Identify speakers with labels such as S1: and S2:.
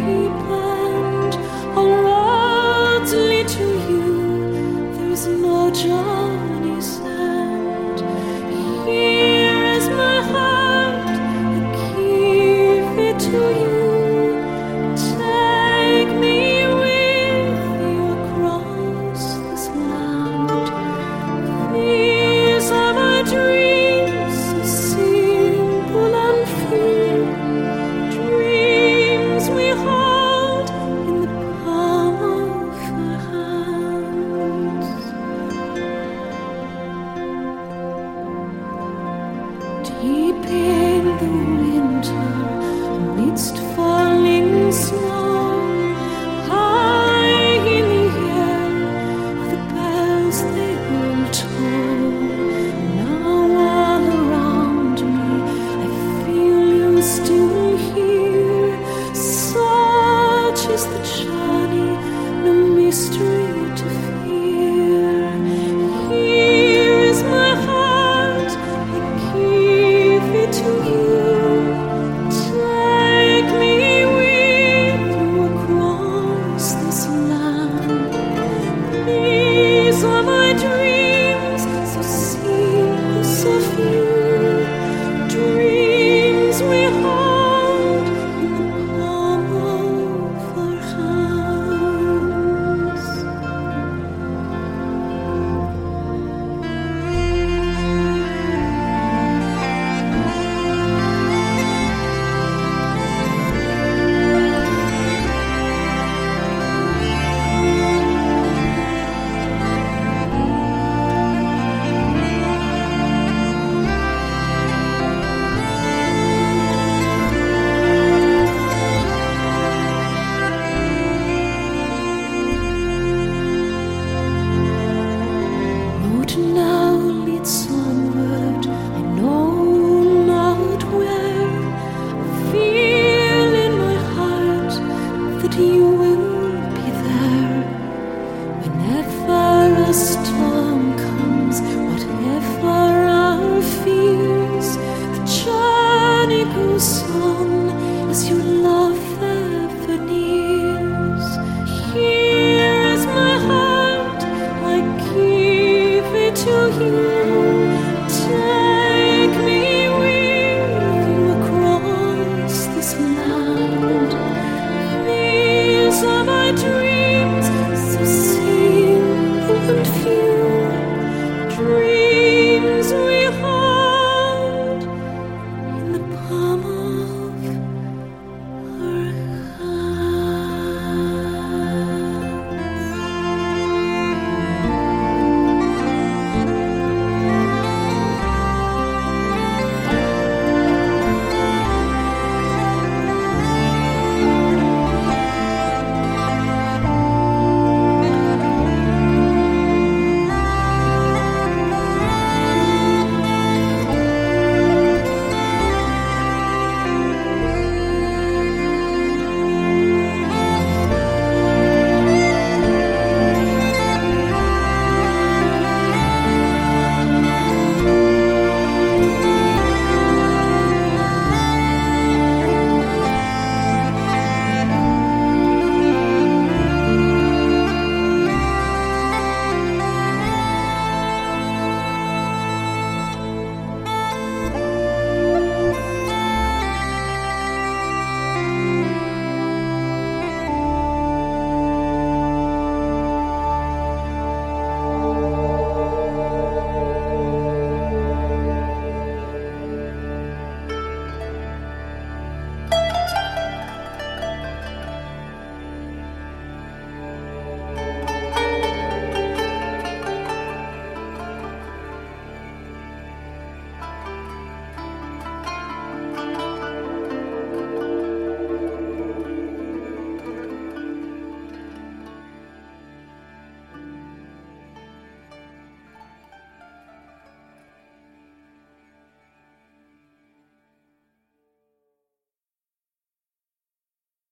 S1: and all roads lead to you. There's no journey's end. Here is my heart, I give it to you. Take me with you across this land. These are my dreams, so simple and free. Dreams we hold in the palm of our hands. Deep in the winter, amidst falling snow, high in the air, the bells they will toll. Now all around me, I feel you still here. Such is the journey, no mystery to fear. Here is my heart, I give it to you. Take me with you across this land. These are my dreams, so simple, so few. Dreams we hold in the palm of our hands. Road now leads onward, I know not where. I feel in my heart that you will